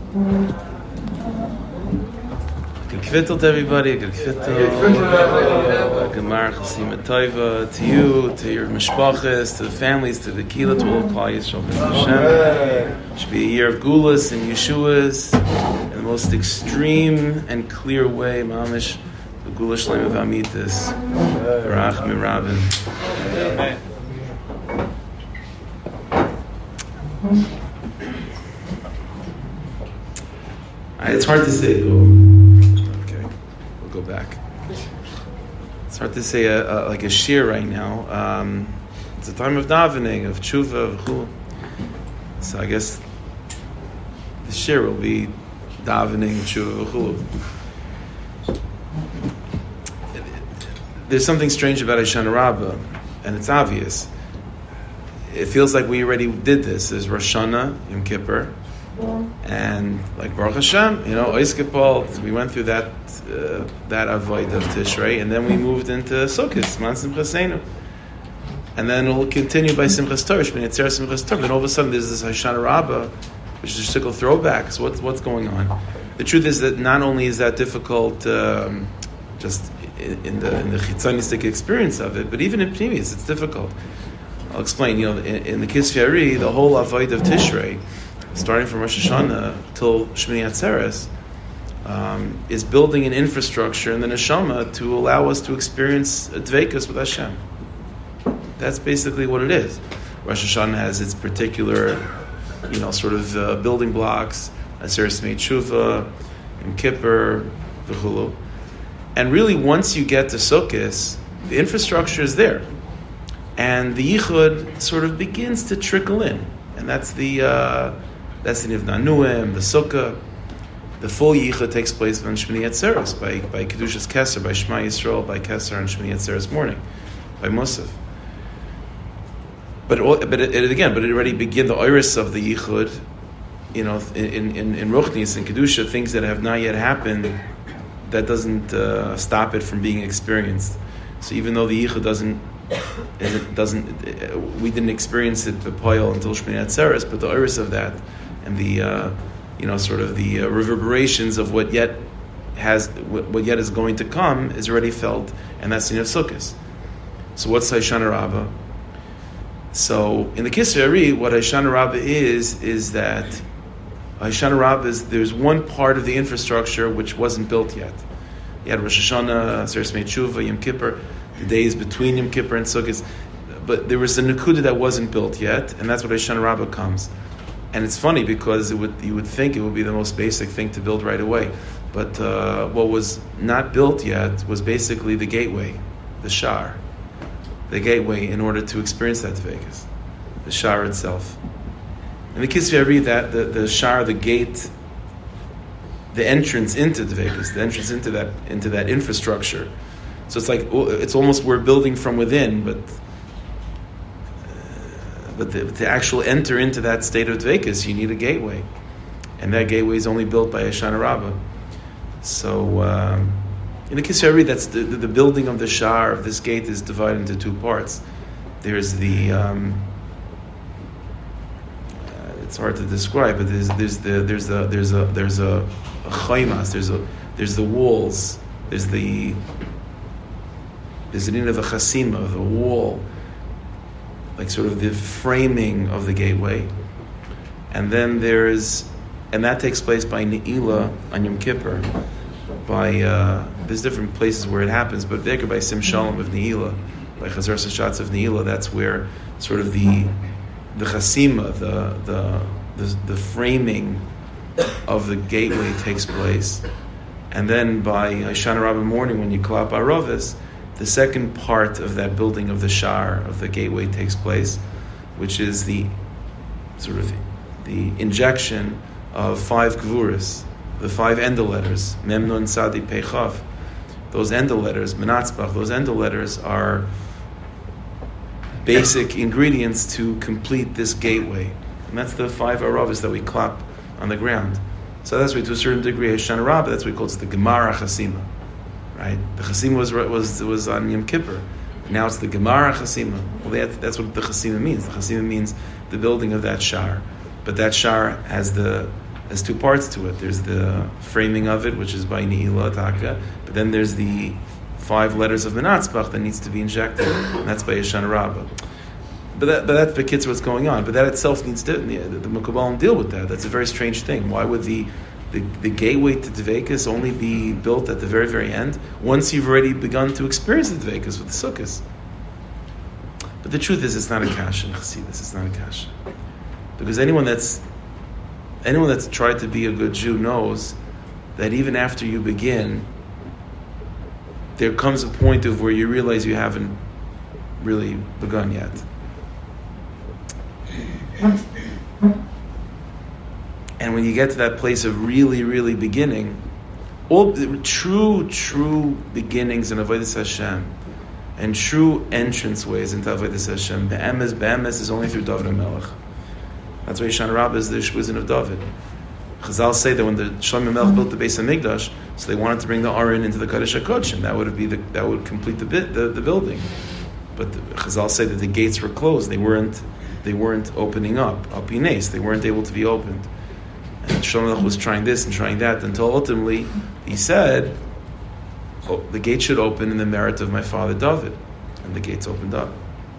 Good kvittel to everybody, good kvittel. Gemar Chasima Toiva to you, to your mishpachas, to the families, to the kila, to all Klal Yisrael. Hashem. It should be a year of gulas and yeshuas in the most extreme and clear way. Mamish, the gula shleim of amitis. Barach mirabin. It's hard to say. Okay, we'll go back. It's hard to say like a shir right now. It's a time of davening, of tshuva, of chul. So I guess the shir will be davening, tshuva, chul. There's something strange about Hoshana Rabbah, and it's obvious. It feels like we already did this. There's Rosh Hashanah, Yom Kippur, and like Baruch Hashem, Ois Kippur, we went through that avoid of Tishrei, and then we moved into Sukkot, Man Simchas Seinu, and then we'll continue by Simchas Torah, Shmini Atzeret Simchas Torah. Then all of a sudden there's this Hoshana Rabbah, which is just a throwback. So what's going on? The truth is that not only is that difficult, just in the chitzonistic experience of it, but even in Pnimis, it's difficult. I'll explain. In the Kisvei Ari, the whole avoid of Tishrei, starting from Rosh Hashanah till Shmini Atzeres, is building an infrastructure in the neshama to allow us to experience a dveikus with Hashem. That's basically what it is. Rosh Hashanah has its particular, building blocks, Atzeres Mei Tshuva, Yom Kippur, v'chulu. And really, once you get to Sukkot, the infrastructure is there. And the yichud sort of begins to trickle in. And that's the Nivnanuim, the Sukkah. The full yichud takes place on Shmini Atzeres, by Kedushas Keser, by Shema Yisrael, by Keser on Shmini Atzeres morning, by Musaf. But it already began the iris of the yichud, in Ruchnis and Kedusha, things that have not yet happened. That doesn't stop it from being experienced. So even though the yichud we didn't experience it b'poil until Shmini Atzeres, but the iris of that and the the reverberations of what yet is going to come is already felt, and that's in Sukkot. So what's Hoshana Rabbah? So in the Kisvei Ari, what Hoshana Rabbah is that Hoshana Rabbah there's one part of the infrastructure which wasn't built yet. You had Rosh Hashanah, Atzeres Mei Tshuva, Yom Kippur, the days between Yom Kippur and Sukkot, but there was a Nakuda that wasn't built yet, and that's what Hoshana Rabbah comes. And it's funny because you would think it would be the most basic thing to build right away, but what was not built yet was basically the gateway, the shar, the gateway in order to experience that Vegas, the shar itself. In the Kisvei Ari, that the shar, the gate, the entrance into the Vegas, the entrance into that infrastructure. So it's almost we're building from within, but to actually enter into that state of Dveikus, you need a gateway. And that gateway is only built by Hoshana Rabbah. So in the Kisvei Ari, that's the building of the shar, of this gate, is divided into two parts. There's the it's hard to describe, but there's a chaymas, there's the walls, there's the din of the chasima, the wall, like sort of the framing of the gateway, and then and that takes place by Ne'ilah on Yom Kippur. There's different places where it happens, but there by Sim Shalom of Ne'ilah, by Chazar Sashatz of Ne'ilah, that's where sort of the chasima, the framing of the gateway takes place, and then by Hoshana Rabbah morning when you klap Aravis, the second part of that building of the shar, of the gateway, takes place, which is the injection of 5 gvuras, the 5 endel letters, Mem Nun Sadi Pei Chav. Those endel letters, Menatzbach, those endel letters are basic ingredients to complete this gateway. And that's the 5 aravis that we clap on the ground. So that's why, to a certain degree, Hoshana Rabbah, that's what we call the Gemara Chasima. Right? The Chasima was on Yom Kippur. Now it's the Gemara Chasima. Well, that's what the Chasima means. The Chasima means the building of that shar. But that shar has the has two parts to it. There's the framing of it, which is by Ne'ilah Taka, but then there's the 5 letters of Menatzbach that needs to be injected, and that's by Yeshana Rabbah. But that's the kids what's going on. But that itself needs to, the Mekubalim deal with that. That's a very strange thing. Why would the gateway to Dveikus only be built at the very, very end, once you've already begun to experience the Dveikus with the Sukkos? But the truth is, it's not a kasha in Chassidus. It's not a kasha. Because anyone that's tried to be a good Jew knows that even after you begin, there comes a point of where you realize you haven't really begun yet. And when you get to that place of really, really beginning, all true beginnings in Avodas Hashem and true entranceways into Avodas Hashem, Be'emes is only through David HaMelech. That's why Yeshana Rabbah is the Shpuzin of David. Chazal say that when the Shlomo Melech built the Beis HaMikdash, so they wanted to bring the Aron into the Kodesh HaKodshim. That would complete the building. But Chazal say that the gates were closed. They weren't opening up. Al Pines, they weren't able to be opened. And Shlomo Melech was trying this and trying that until ultimately he said, the gate should open in the merit of my father David. And the gates opened up.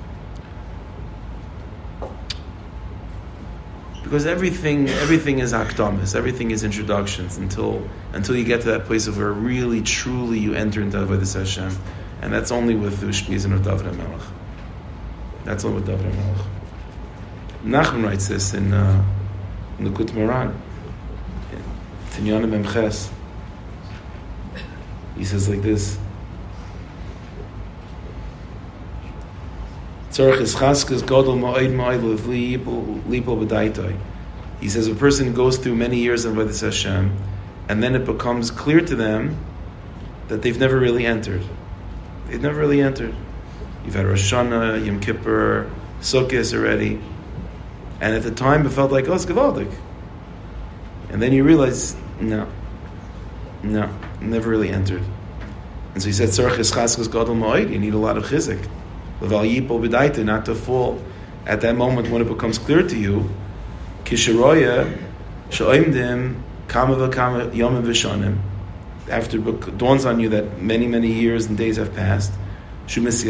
Because everything is akdamis, everything is introductions until you get to that place of where really, truly you enter into Avodas Hashem. And that's only with the Shpizin of David HaMelech. That's only with David HaMelech. Nachman writes this in Likut Moran, Tinyana Memches. He says like this: He says a person goes through many years of Avodas Hashem, and then it becomes clear to them that they've never really entered. They've never really entered. You've had Rosh Hashanah, Yom Kippur, Sukkot already, and at the time it felt like, oh, it's Gevaldik. And then you realize, no, never really entered. And so he said, you need a lot of chizik. Not to fall at that moment when it becomes clear to you. After it dawns on you that many, many years and days have passed, and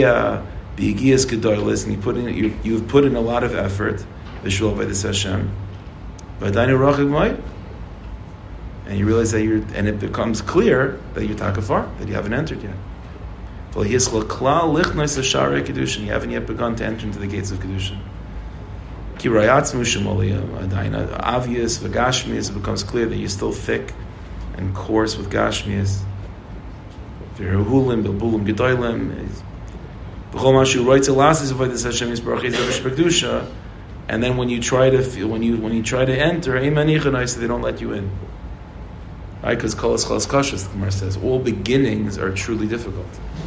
you've put in a lot of effort, and you realize that and it becomes clear that you're takafar, that you haven't entered yet. You haven't yet begun to enter into the gates of Kedushin. Obvious, it becomes clear that you're still thick and coarse with Gashmias. And then when you try to enter, they don't let you in. Right? Because Kolas Chalas Kashas, the Gemara says, all beginnings are truly difficult.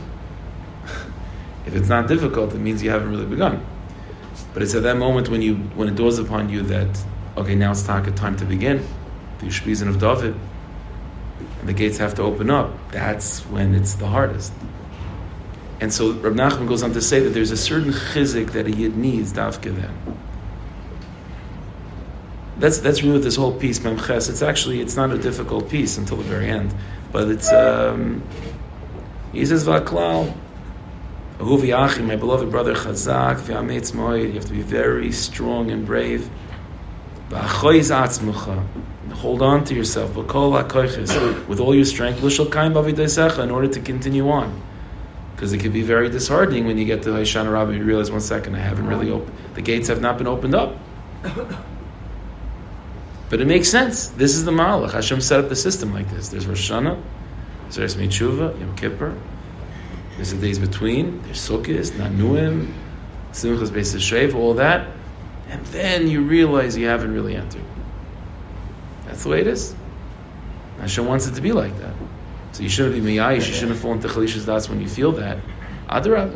If it's not difficult, it means you haven't really begun. But it's at that moment when it dawns upon you that, okay, now it's time to begin, the Shpizin of David, and the gates have to open up. That's when it's the hardest. And so Rab Nachman goes on to say that there's a certain chizik that a yid needs, dafke then. That's really what this whole piece, Memches, it's not a difficult piece until the very end. But it's, he says, Vaklal, Ahuvi Achi, my beloved brother, Chazak, V'ametz Moed, you have to be very strong and brave. V'achoiz atzmucha, hold on to yourself, V'kol ha'koiches, with all your strength, L'shal kaim b'avidaisecha, in order to continue on. Because it can be very disheartening when you get to Hoshana Rabbah, you realize, 1 second, I haven't really opened, the gates have not been opened up. But it makes sense. This is the Malach. Hashem set up the system like this. There's Rosh Hashanah, there's Tshuva, Yom Kippur, there's the days between, there's Sukkot, Nanuim, Simchas Beis Hashev, all that. And then you realize you haven't really entered. That's the way it is. Hashem wants it to be like that. So you shouldn't be Miyayish, you shouldn't fall into Chalishas Das when you feel that. Adarab.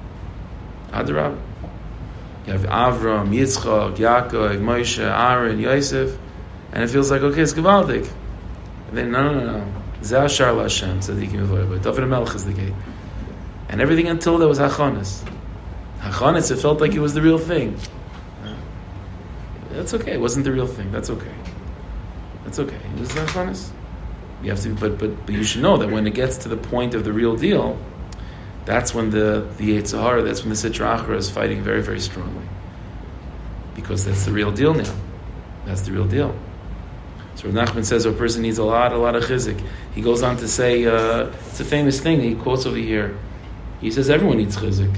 You have Avram, Yitzchak, Yaakov, Moshe, Aaron, Yosef, and it feels like, okay, it's Gevaldik. And then, no. Zeh Ashar LaHashem, Tzadikim V'Voyah. David HaMelech is the gate. And everything until that was Hachanas. Hachanas, it felt like it was the real thing. That's okay. It wasn't the real thing. That's okay. That's okay. It's not honest. You have to, but you should know that when it gets to the point of the real deal, that's when the Yetzer Hara, that's when the Sitra Achra is fighting very, very strongly. Because that's the real deal now. That's the real deal. So Rav Nachman says a person needs a lot of chizik. He goes on to say, it's a famous thing he quotes over here. He says everyone needs chizik.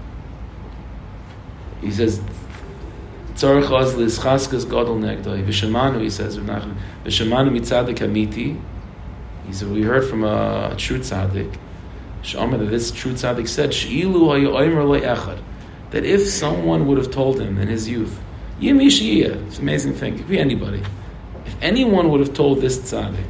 He says, Tzarech az l'schaskas gadol negdoi. V'shemanu, he says, Rav Nachman, v'shemanu mitzadik hamiti. He said, we heard from a true tzaddik, that this true tzaddik said, She'ilu hayu oimer le'echad, that if someone would have told him in his youth, Yemishiyah, it's an amazing thing, it could be anybody. If anyone would have told this tzaddik,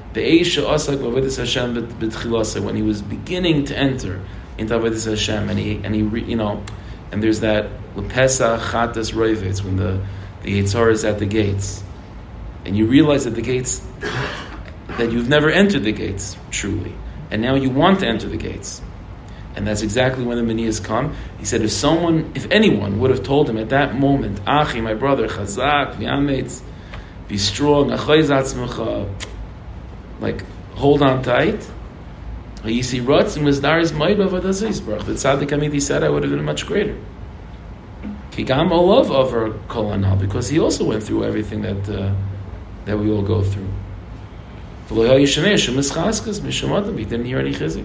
when he was beginning to enter into Avodas Hashem, and he and there's that Lepesach Chatas Roivitz, when the Yetzer Hara is at the gates, and you realize that the gates, that you've never entered the gates truly, and now you want to enter the gates. And that's exactly when the Meniyas come. He said, if anyone would have told him at that moment, Achi, my brother, Chazak, V'yametz, be strong, Achai Zatzmecha, like, hold on tight. You see, Ratz and Mizdaris might have Avodas Yisbarach. The Tzaddik Amiti said I would have been much greater. Kigam Olav over Kol Hanal, because he also went through everything that we all go through. He didn't hear any chizik.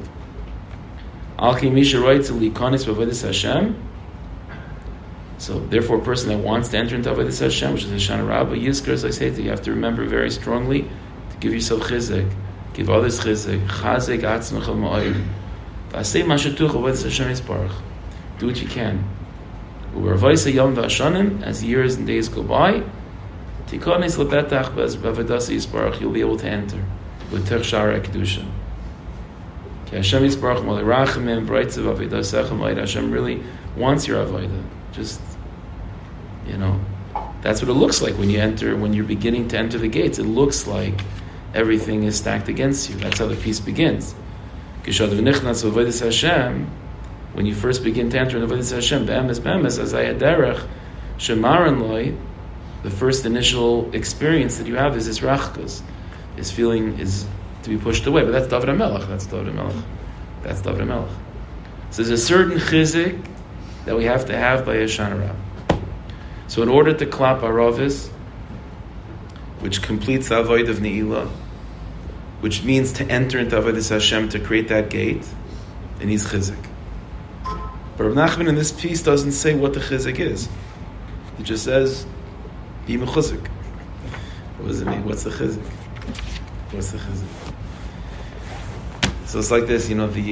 So therefore, a person that wants to enter into Avodas Hashem, which is Hoshana Rabbah, Yizkar, as I say, you have to remember very strongly to give yourself chizik, give others chizik, chazek atzmach al-ma'ayim. V'asei mashatuch Avodas Hashem Yisbarach. Do what you can. U'arvaisa yom v'ashanim, as years and days go by, tikonis lebetach b'Avodas Yisbarach, you'll be able to enter with Tech Shara Kedusha. Hashem Yisbarach Malirachimim Breitzev Avodah Sechem. Hashem really wants your avodah. Just, that's what it looks like when you're beginning to enter the gates. It looks like everything is stacked against you. That's how the piece begins. When you first begin to enter in Avodas Hashem, be'emes, as I had derech, shemaran loy, the first initial experience that you have is this rachkas. This feeling is to be pushed away. But that's David HaMelech. So there's a certain chizik that we have to have by Hoshana Rabbah. So in order to klap aravis, which completes the avodah of Ne'ilah, which means to enter into Avodas Hashem, to create that gate, it needs chizik. But Rav Nachman in this piece doesn't say what the chizik is. He just says, be mechuzik. What does it mean? What's the chizik? So it's like this, the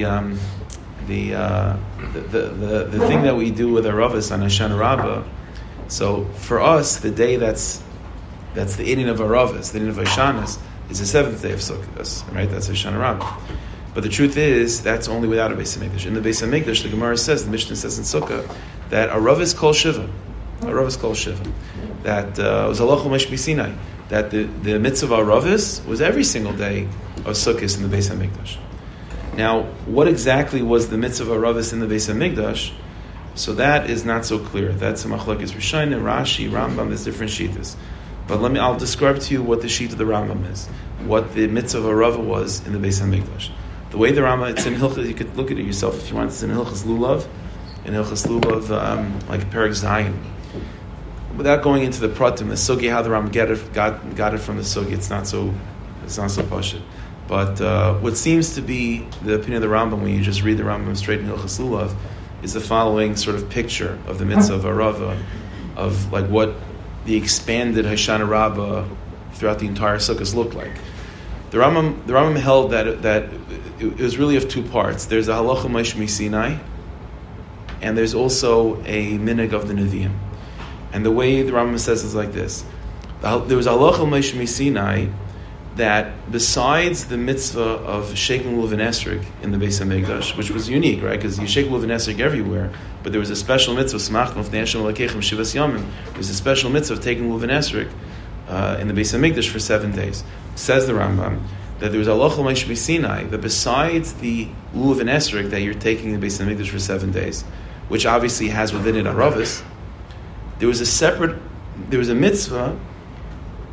thing that we do with Aravis on Hoshana Rabbah. So for us, the day that's the Inyan of Aravis, the Inyan of Hoshanas, is the seventh day of Sukkot, right? That's Hoshana Rabbah. But the truth is, that's only without a Beis HaMikdash. In the Beis HaMikdash, the Gemara says, the Mishnah says in Sukkah, that Aravis Kol Shiva. That was Halachah Moshe Sinai. That the mitzvah of Aravis was every single day of Sukkot in the Beis HaMikdash. Now, what exactly was the mitzvah of Aravis in the Beis HaMikdash? So that is not so clear. That's a machlokes Rishonim, Rashi, Rambam. There's different shittas. But I'll describe to you what the sheet of the Rambam is, what the mitzvah of Arava was in the Beis HaMikdash. The way the Rambam, it's in Hilchas, you could look at it yourself if you want. It's in Hilchas Lulav, like Perek Zayin. Without going into the pratim, the sugi, how the Rambam got it from the sugi, it's not so pashut. But what seems to be the opinion of the Rambam, when you just read the Rambam straight in Hilchas Lulav, is the following sort of picture of the mitzvah of Arava, of like what the expanded Hoshana Rabbah throughout the entire Sukkot looked like. The Rambam held that it was really of two parts. There's a halacha Moshe Sinai, and there's also a minig of the Nevi'im. And the way the Rambam says is like this: there was a halacha Moshe Sinai that besides the mitzvah of shaking lulav and esrog in the Beis HaMikdash, which was unique, right? Because you shake lulav and esrog everywhere, but there was a special mitzvah, smachtem of Hashem Elokechem Shivas Yamim. There was a special mitzvah of taking lulav and esrog in the Beis HaMikdash for 7 days. Says the Rambam that there was a halacha Moshe Sinai that besides the lulav and esrog that you're taking in the Beis HaMikdash for 7 days, which obviously has within it Aravis, there was a mitzvah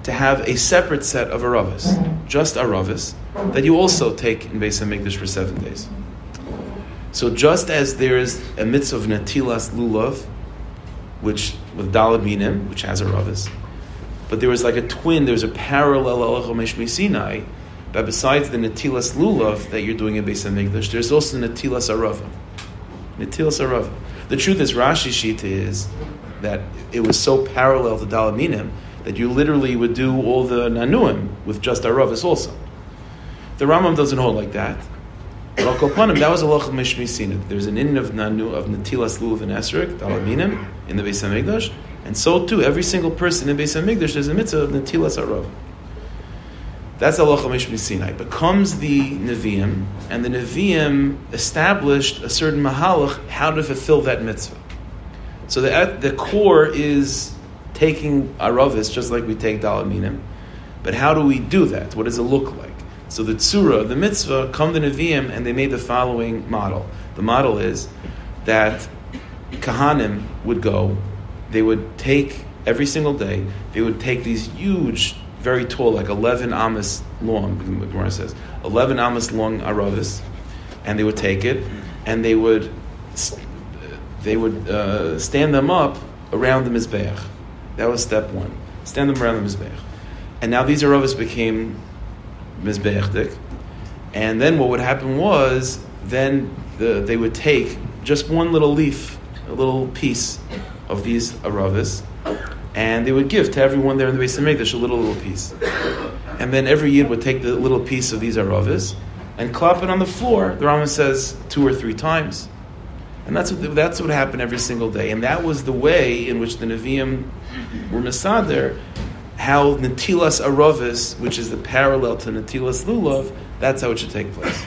to have a separate set of Aravis, just Aravis, that you also take in Beis HaMikdash for 7 days. So just as there is a mitzvah of Natilas Lulav, which with Dalad Minim, which has Aravis, but there was like a twin, there was a parallel Alech HaMeshmi Sinai, that besides the Natilas Lulav that you're doing in Beis HaMikdash, there's also Natilas Arava. Natilas Arava. The truth is, Rashi Shita is that it was so parallel to Dalad Minim that you literally would do all the Nanuim with just Aravis also. The Rambam doesn't hold like that. But Al Kopanim, that was a Alech HaMeshmi Sinai. There's an in of Natilas Lulav and Esrog, Dalad Minim, in the Beis HaMikdash, and so too, every single person in Beis HaMikdash, there's a mitzvah of Natilas Arava. That's Alech HaMeshmi Sinai. But comes the Nevi'im, and the Nevi'im established a certain mahalach how to fulfill that mitzvah. So the core is taking Aravis, just like we take Dalad Minim. But how do we do that? What does it look like? So the Tzura, the mitzvah, come the Nevi'im, and they made the following model. The model is that Kahanim would go, they would take, every single day, they would take these huge, very tall, like 11 amas long, the Gemara says, 11 amas long Aravis, and they would take it, and they would stand them up around the Mizbeach. That was step one. Stand them around the Mizbeach. And now these Aravis became Mizbeachdik. And then what would happen was, then they would take just one little leaf, a little piece of these Aravis, and they would give to everyone there in the Beis HaMikdash a little piece. And then every Yid would take the little piece of these Aravis and clap it on the floor, the Rambam says, 2 or 3 times. And that's what happened every single day. And that was the way in which the Nevi'im were Mesader, how Natilas Aravis, which is the parallel to Natilas Lulav, that's how it should take place.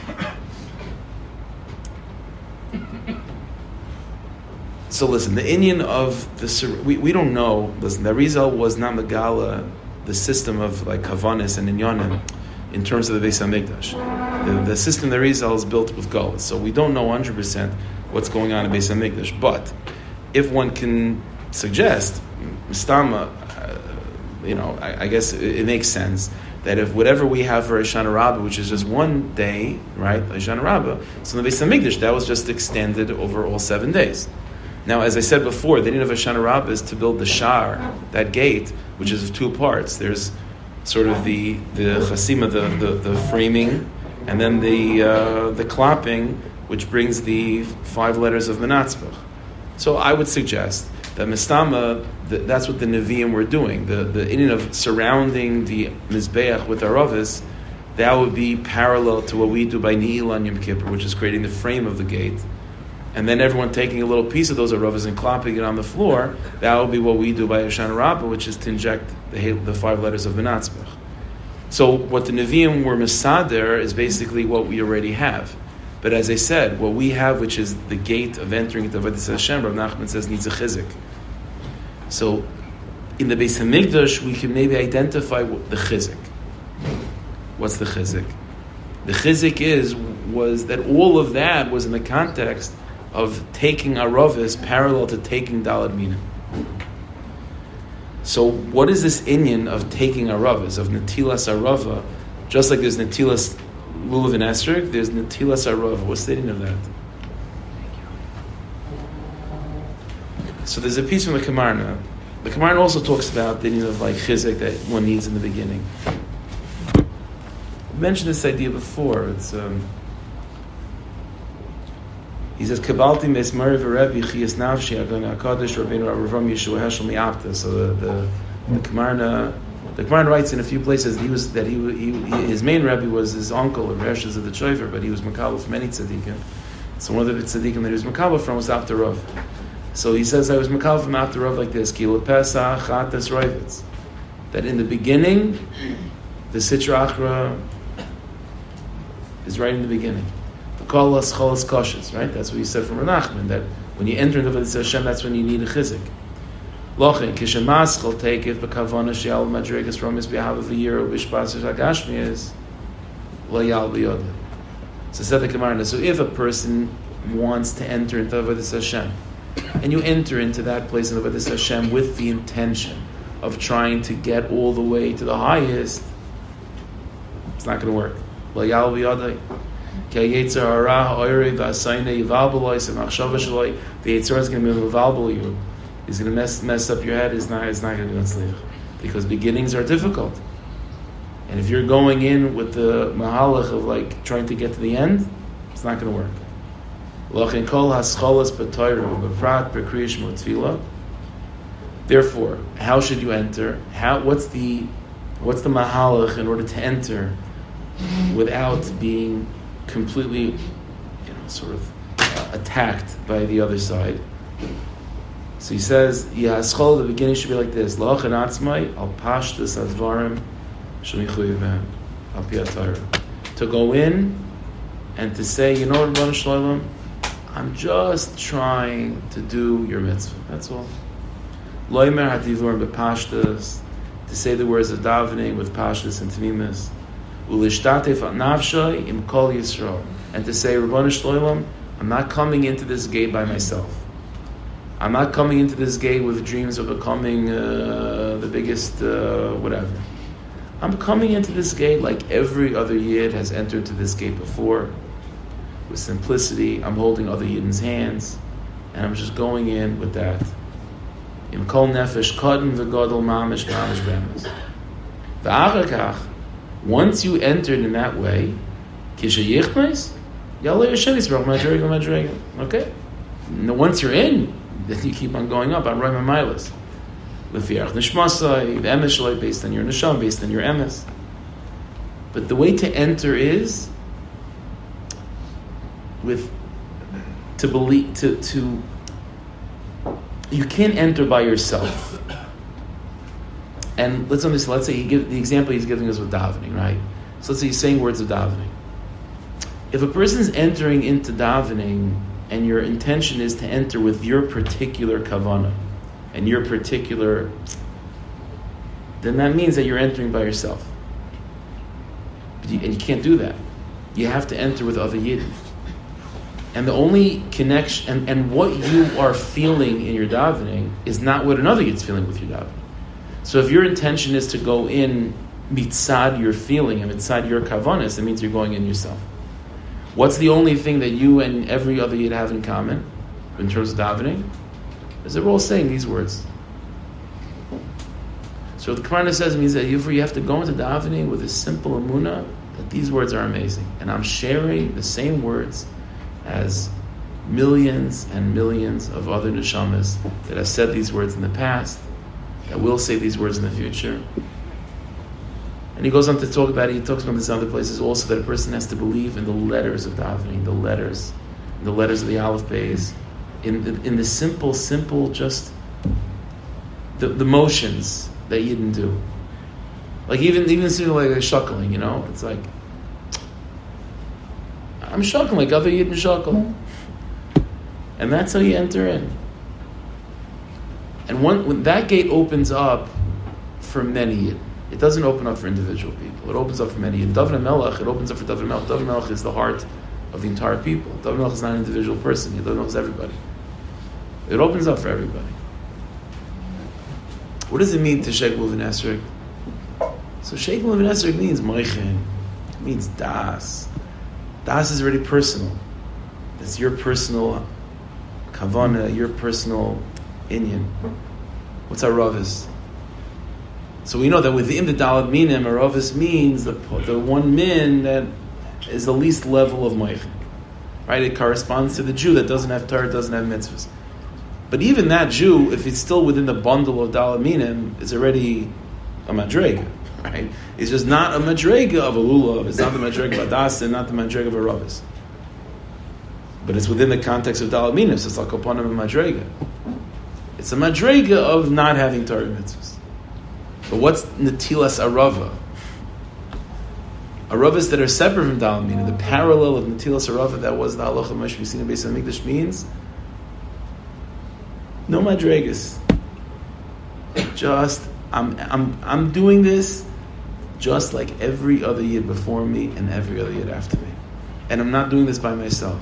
So listen, the Inyan of the we don't know. Listen, the Arizal was not Megala, the system of like Havanis and Inyanim in terms of the Beis HaMikdash. The system the Arizal is built with Galus, so we don't know 100% what's going on in Beis HaMikdash. But if one can suggest, Mistama, I guess it makes sense that if whatever we have for Hoshana Rabbah, which is just one day, right, Hoshana Rabbah, so in the Beis HaMikdash that was just extended over all 7 days. Now, as I said before, the din of Hoshana Rabbah is to build the shar, that gate, which is of 2 parts. There's sort of the chasima, the framing, and then the clapping, which brings the 5 letters of Menatzvach. So I would suggest that Mistama, that's what the Nevi'im were doing. The inyan of surrounding the Mizbeach with Aravis, that would be parallel to what we do by Ne'ilah and Yom Kippur, which is creating the frame of the gate. And then everyone taking a little piece of those Aravas and clapping it on the floor, that will be what we do by Hoshana Rabbah, which is to inject the 5 letters of Menatzvach. So what the Nevi'im were Mesader is basically what we already have. But as I said, what we have, which is the gate of entering into Avodas Hashem, Rav Nachman says needs a chizik. So in the Beis HaMikdash, we can maybe identify the chizik. What's the chizik? The chizik was that all of that was in the context of taking Aravis parallel to taking Dalad Minim. So what is this inyan of taking Aravis, of Natilas Arava? Just like there's Natilas Lulav and Esrog, there's Natilas Arava. What's the inyan of that? So there's a piece from the Kamarna. The Kamarna also talks about the inyan of like chizik that one needs in the beginning. I mentioned this idea before. It's he says, "Kabalti mesmari v'Rebbe chiyas nafshi agon hakadosh Rabbeinu Avram Yeshua Heschel mi'apta." So the Kamarna writes in a few places his main Rebbe was his uncle, Reshus of the Chover, but he was makabel from many tzaddikim. So one of the tzaddikim that he was makabel from was After Rav. So he says, "I was makabel from After Rav like this: Kilo Pesach Chatas Roivitz." That in the beginning, the Sitra Achra is right in the beginning. Kolas cholas koshes, right? That's what you said from Rav Nachman, that when you enter into Avodas Hashem, that's when you need a chizik. Lochin kishemaschal take it b'kavana she'al madrigas from his behalf of a year of bishpas hagashmi is loyal b'yoda. So said the Gemara. So if a person wants to enter into Avodas Hashem, and you enter into that place in Avodas Hashem with the intention of trying to get all the way to the highest, it's not going to work. The Yetzer is going to be mevalbel you. He's going to mess up your head. It's not going to be Matzliach. Because beginnings are difficult. And if you're going in with the mahalach of like trying to get to the end, it's not going to work. Therefore, how should you enter? What's the mahalach in order to enter without being completely, sort of attacked by the other side? So he says, the beginning should be like this: al pashtus advarim shemichuyev behem al pi haTorah. To go in and to say, Rebbeinu Shalom, I'm just trying to do your mitzvah. That's all. Loimer hadivurim bepashtus, to say the words of davening with pashtus and tamimus. Ulishtatef al nafshay im kol Yisrael, and to say, Rebbeinu Shalom, I'm not coming into this gate by myself. I'm not coming into this gate with dreams of becoming the biggest whatever. I'm coming into this gate like every other Yid has entered into this gate before, with simplicity. I'm holding other Yidden's hands, and I'm just going in with that. Im kol nefesh kadin v'gadol mamish be'emes. V'achar kach, once you entered in that way, kisha yichnes, yalei Hashem Yisrael madrega. Okay? Now, once you're in, then you keep on going up. I'm right my milas. L'fiach nishmasai, the emes shalai, based on your nisham, based on your emes. But the way to enter is to believe. To you can't enter by yourself. And let's understand. Let's say the example he's giving us with davening, right? So let's say he's saying words of davening. If a person's entering into davening, and your intention is to enter with your particular kavanah and your particular, then that means that you're entering by yourself. And you can't do that. You have to enter with other Yidden. And the only connection, and what you are feeling in your davening is not what another Yid's feeling with your davening. So if your intention is to go in mitzad your feeling and mitzad your kavanahs, that means you're going in yourself. What's the only thing that you and every other Yid have in common in terms of davening? Is that we're all saying these words. So the Quran says means that you have to go into davening with a simple emunah that these words are amazing. And I'm sharing the same words as millions and millions of other neshamas that have said these words in the past, that will say these words in the future. And he goes on to talk about it. He talks about this in other places also, that a person has to believe in the letters of davening, the letters of the Aleph Beis, in the simple, just the motions that you didn't do. Like even sort of like a shuckling, it's like I'm shuckling like other Yidden shuckle, and that's how you enter in. And when that gate opens up for many Yidden. It doesn't open up for individual people. It opens up for many. In David Melech, it opens up for David Melech. David Melech is the heart of the entire people. David Melech is not an individual person. David Melech is everybody. It opens up for everybody. What does it mean to Sheikh Levin Esrog? So Sheikh Levin Esrog means moichin. It means das. Das is already personal. It's your personal kavanah, your personal inyan. What's our ravis? So we know that within the Dalad Minim, Aravis means the one min that is the least level of Moichin. Right? It corresponds to the Jew that doesn't have Torah, doesn't have mitzvahs. But even that Jew, if it's still within the bundle of Dalad Minim, is already a Madrega. Right? It's just not a Madrega of a Lulav. It's not the Madrega of Adas, not the Madrega of Aravis. But it's within the context of Dalad Minim, so it's like upon him a Madrega. It's a Madrega of not having Torah mitzvahs. But what's Netilas Arava? Aravas that are separate from Dalad Minim, the parallel of Netilas Arava that was the halacha of Moshe Rabbeinu Beis Hamikdash means no madregas. Just I'm doing this just like every other Yid before me and every other Yid after me, and I'm not doing this by myself.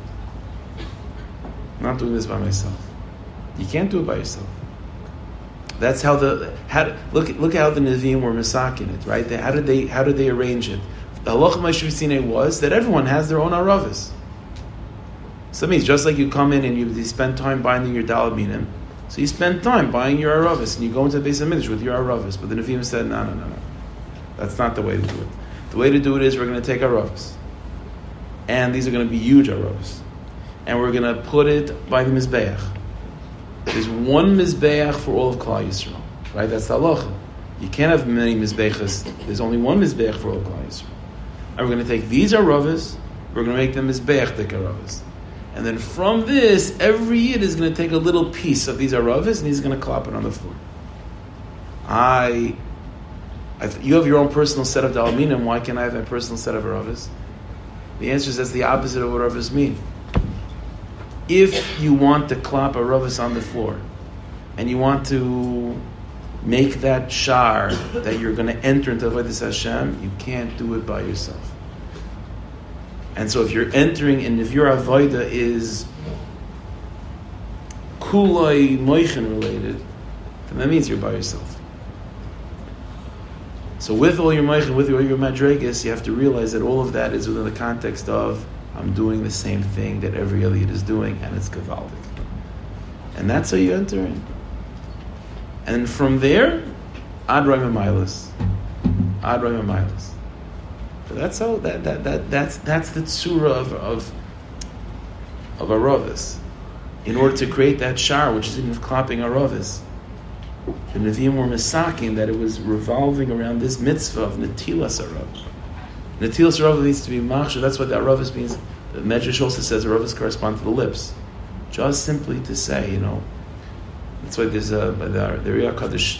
I'm not doing this by myself. You can't do it by yourself. That's how look how the Nevi'im were misakin it, right? How did they arrange it? The halacha Moshe Sinai was that everyone has their own aravis. So it means just like you come in and you spend time binding your daled minim, so you spend time buying your aravis and you go into the Beis HaMikdash with your aravis. But the Nevi'im said, no. That's not the way to do it. The way to do it is we're going to take aravis. And these are going to be huge aravis. And we're going to put it by the Mizbeach. There's one Mizbeach for all of Klal Yisrael. Right? That's the halacha. You can't have many Mizbeachas. There's only one Mizbeach for all of Klal Yisrael. And we're going to take these aravis, we're going to make them Mizbeach dik aravis. And then from this, every Yid is going to take a little piece of these aravis and he's going to clap it on the floor. You have your own personal set of daled minim. Why can't I have my personal set of aravis? The answer is that's the opposite of what aravis mean. If you want to clap aravis on the floor and you want to make that shar that you're going to enter into Avodas Hashem, you can't do it by yourself. And so if you're entering, and if your avodah is kulai moichin related, then that means you're by yourself. So with all your moichin, with all your madregas, you have to realize that all of that is within the context of I'm doing the same thing that every other Yid is doing, and it's gavaldik. And that's how you enter in. And from there, ad roim ha'mailas. Ad roim ha'mailas. So that's how that's the tzura of aravis. In order to create that shar, which is in clapping aravis, the Nevi'im were misaking that it was revolving around this mitzvah of netilas arav. Netilas arav needs to be machshav. That's what the aravis means. The Medrash also says aravis correspond to the lips, just simply to say, That's why there's the Riyah Kaddish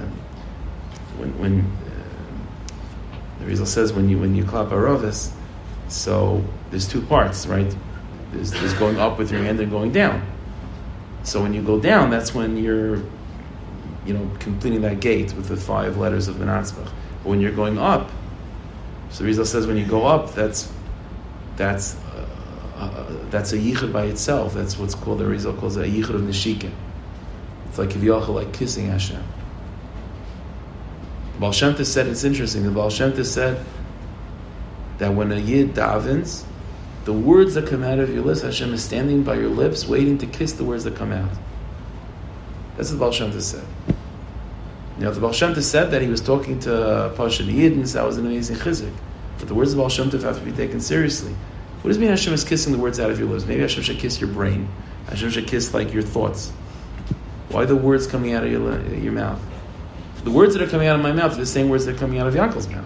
when the Rizal says when you clap aravis, so there's two parts, right? There's going up with your hand and going down. So when you go down, that's when you're completing that gate with the 5 letters of Menatzbach. But when you're going up, so Rizal says when you go up, that's a yichud by itself. That's what's called, the Rizal calls it a yichud of neshikin. It's like like kissing Hashem. Baal Shem Tov said, it's interesting, the Baal Shem Tov said that when a Yid davens, the words that come out of your lips, Hashem is standing by your lips waiting to kiss the words that come out. That's what the Baal Shem Tov said. The Baal Shem Tov said that he was talking to Pasha the Yid, and that was an amazing chizuk. But the words of Baal Shem Tov have to be taken seriously. What does it mean Hashem is kissing the words out of your lips? Maybe Hashem should kiss your brain. Hashem should kiss your thoughts. Why are the words coming out of your mouth? The words that are coming out of my mouth are the same words that are coming out of Yankel's mouth.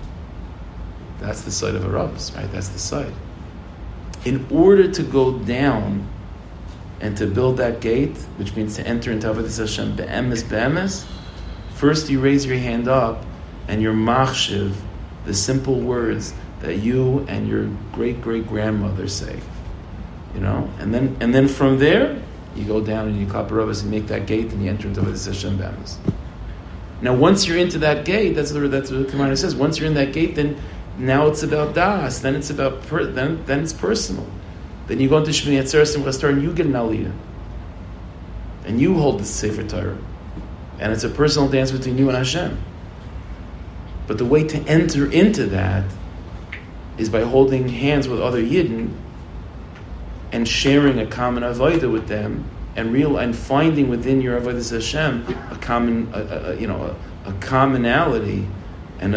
That's the side of aravis, right? That's the side. In order to go down and to build that gate, which means to enter into Avodas Hashem be'emes, first you raise your hand up and you're machshiv the simple words that you and your great-great-grandmother say. And then from there, you go down and you clap aravis and make that gate and you enter into Avodas Hashem be'emes. Now, once you're into that gate, that's what the Gemara says. Once you're in that gate, then now it's about das. Then it's about then it's personal. Then you go into Shmini Atzeres and Chastar and you get an aliyah, and you hold the Sefer Torah, and it's a personal dance between you and Hashem. But the way to enter into that is by holding hands with other Yidden and sharing a common avodah with them. And finding within your avodas Hashem a common, a commonality and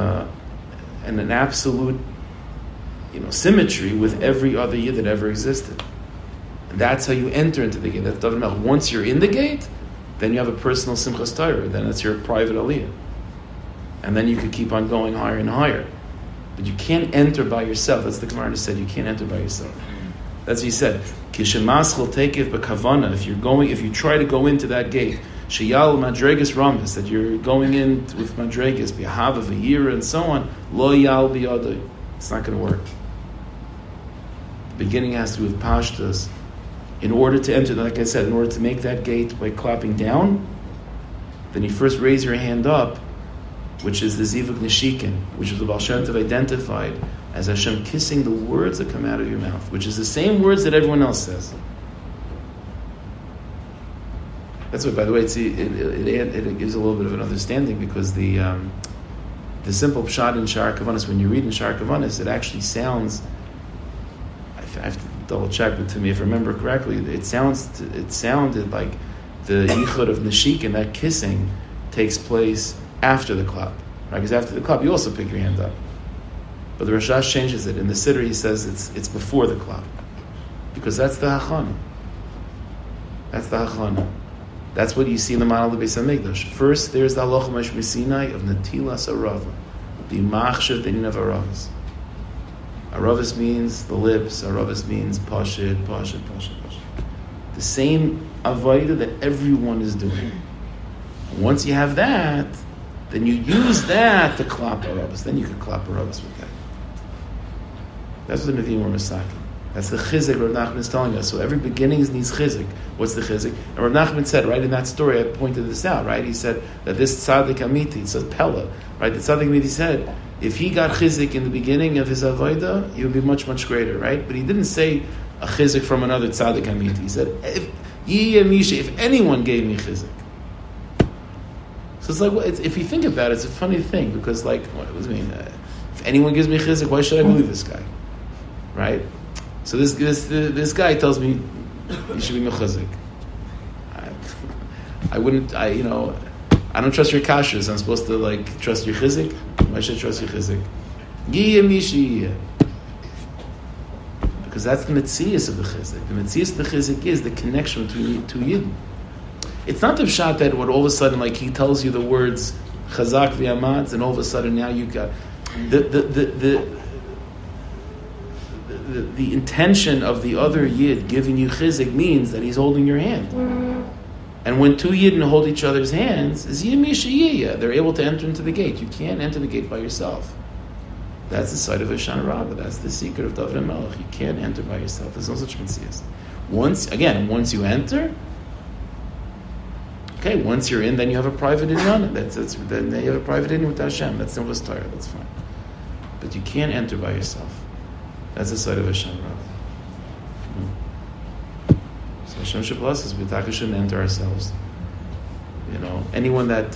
an absolute, symmetry with every other Yid that ever existed. And that's how you enter into the gate. That's David Melech. Once you're in the gate, then you have a personal Simchas Torah. Then it's your private aliyah, and then you could keep on going higher and higher. But you can't enter by yourself. That's the Gemara said. You can't enter by yourself. That's what he said. Kishemaschel take it bekavana. If you try to go into that gate, sheyal madregas ramis, that you're going in with madregas, bihava v'yira, and so on. Lo yal biyadai. It's not going to work. The beginning has to do with pashtas. In order to enter, like I said, in order to make that gate by clapping down, then you first raise your hand up, which is the zivuk neshikin, which is the Baal Shem Tov identified as Hashem kissing the words that come out of your mouth, which is the same words that everyone else says. That's what, by the way, it gives a little bit of an understanding, because the simple pshat in Sha'ar Kavanos, when you read in Sha'ar Kavanos, it actually sounds, I have to double check, but to me, if I remember correctly, it sounded like the yichud of nashik and that kissing takes place after the klap, right? Because after the klap, you also pick your hand up. But the Rashash changes it. In the Siddur, he says it's before the klap, because that's the hachana. That's the hachana. That's what you see in the model of the Beis HaMikdash. First, there's the halacha ma'Moshe Sinai of netilas arava, the machshav denin of aravas. Aravas means the lips. Aravas means pashid. The same avodah that everyone is doing. And once you have that, then you use that to klap aravas. Then you can klap aravas with that. That's what the Nevi'im were masaking. That's the chizik Rav Nachman is telling us. So every beginning needs chizik. What's the chizik? And Rav Nachman said, right in that story, I pointed this out, right? He said that this tzaddik amiti, it says Pella, right? The tzaddik amiti said, if he got chizik in the beginning of his avodah, he would be much, much greater, right? But he didn't say a chizik from another tzaddik amiti. He said, if anyone gave me chizik. So it's like, if you think about it, it's a funny thing, because like, what does it mean? If anyone gives me chizik, why should I believe this guy? Right? So this guy tells me you should be mechazik. I don't trust your kashrus. I'm supposed to like trust your chizik. Why should I trust your chizik? Because that's the metzias of the chizik. The metzias of the chizik is the connection between two yidden. It's not the pshat that what all of a sudden like he tells you the words chazak v'yamatz, and all of a sudden now you got the intention of the other yid giving you chizik means that he's holding your hand. And when two yidden hold each other's hands, is yimishiyah. They're able to enter into the gate. You can't enter the gate by yourself. That's the side of Hoshana Rabbah. That's the secret of David HaMelech. You can't enter by yourself. There's no such mitzvahs. Once you enter, okay, once you're in, then you have a private inyan. Then you have a private inyan with Hashem. That's Nivus Torah. That's fine. But you can't enter by yourself. That's the side of Hashem Rabbah. So Hashem should bless us. We shouldn't enter ourselves. Anyone that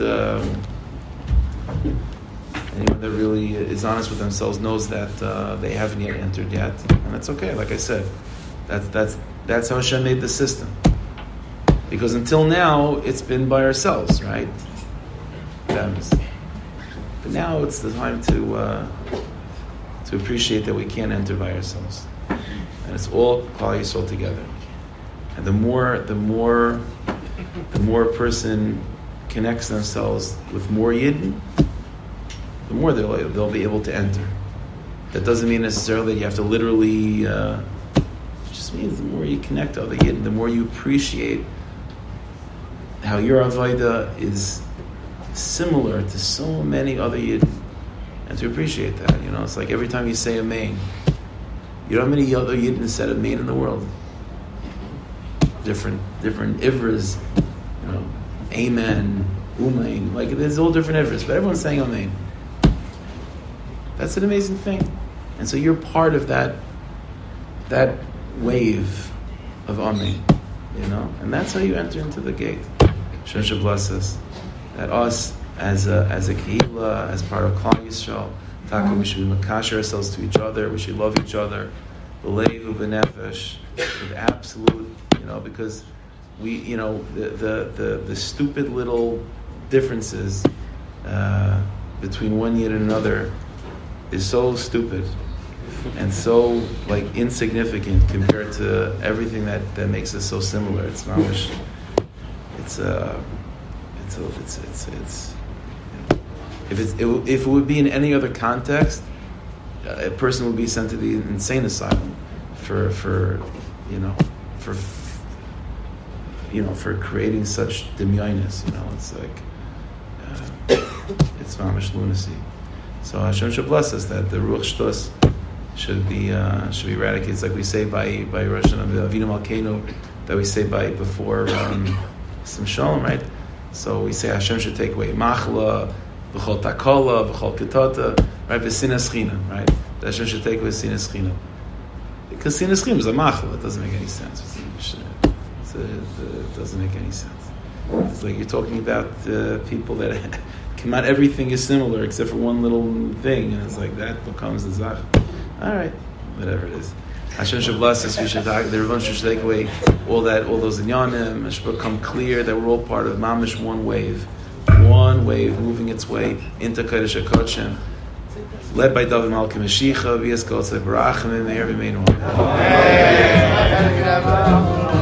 really is honest with themselves knows that they haven't yet entered yet, and that's okay. Like I said, that's how Hashem made the system. Because until now, it's been by ourselves, right? But now it's the time to appreciate that we can't enter by ourselves, and it's all Klal Yisrael together. And the more a person connects themselves with more Yidden, the more they'll be able to enter. That doesn't mean necessarily that you have to literally. It just means the more you connect to other Yidden, the more you appreciate how your avodah is similar to so many other Yidden. And to appreciate that, it's like every time you say amen, you know how many other Yidden said amen in the world? Different ivras, amen, umain, like there's all different ivras, but everyone's saying amen. That's an amazing thing. And so you're part of that wave of amen, and that's how you enter into the gate. Hashem should bless us. That us, as a kehillah, as part of Klal Yisrael, we should be makasher ourselves to each other. We should love each other, b'leiv u'b'nefesh, with absolute, because we, the stupid little differences between one yid and another is so stupid and so like insignificant compared to everything that makes us so similar. It's mamish. If it would be in any other context, a person would be sent to the insane asylum for creating such demyonis. It's like it's mamish lunacy. So Hashem should bless us that the ruach shtos should be eradicated. It's like we say by Rosh Hashanah, Avinu Malkeinu, that we say before Sim Shalom, right? So we say Hashem should take away machla, v'chol takola, v'chol ketata, right? V'sinas china, right? That Hashem should take away sinas china. Because sinas china is a machla. It doesn't make any sense. It doesn't make any sense. It's like you're talking about people that come out, everything is similar except for one little thing, and it's like that becomes the zach. All right, whatever it is. Hashem should bless us. We should talk. The Rebbeinu should take away all those inyanim. It should become clear that we're all part of mamish one wave moving its way into Kodesh HaKodshim, led by David Malki Mashiach. V'yas kol tzei barachim v'meir v'meinu.